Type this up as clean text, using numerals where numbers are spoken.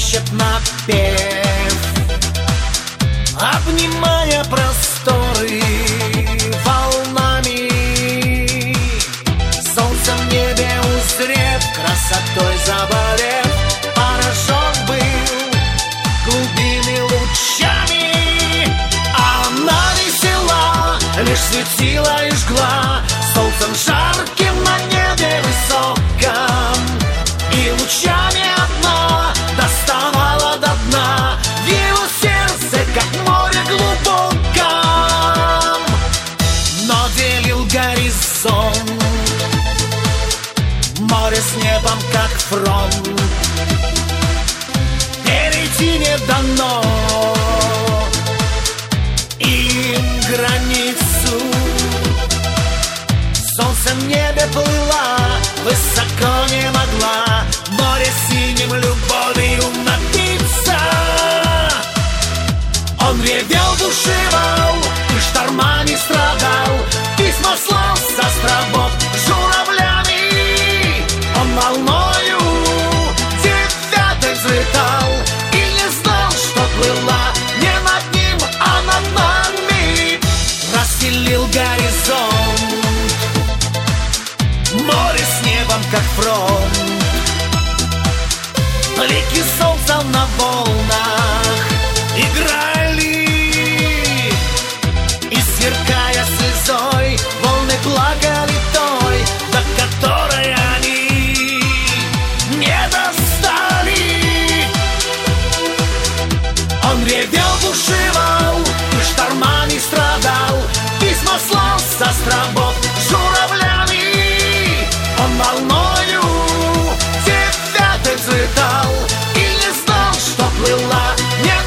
плачет напев, обнимая просторы волнами. Солнце в небе узрев, красотой заболев, поражен был глубины лучами. Она весела, лишь светила и жгла солнцем жарким на небе высоком, и лучами одна доставала до дна в его сердце, как море глубоком. Но делил горизонт море с небом, как фронт, перейти не дано им границу. Солнце в небе плыла, высоко не могла море синим любовью напиться. Он ревел, бушевал, и шторма не страдал, письма слал с островов журавлями. Он волною девятой взлетал и не знал, что плыла не над ним, а над нами. Расстелил горизонт море с небом, как фронт, блики солнца на волнах играли, и сверкая слезой волны плакали той, до которой они не достали. Он ревел, бушевал, и шторма не страдал, письма слал с островов журавлями. Он волною девятой взлетал и не знал, что плыла не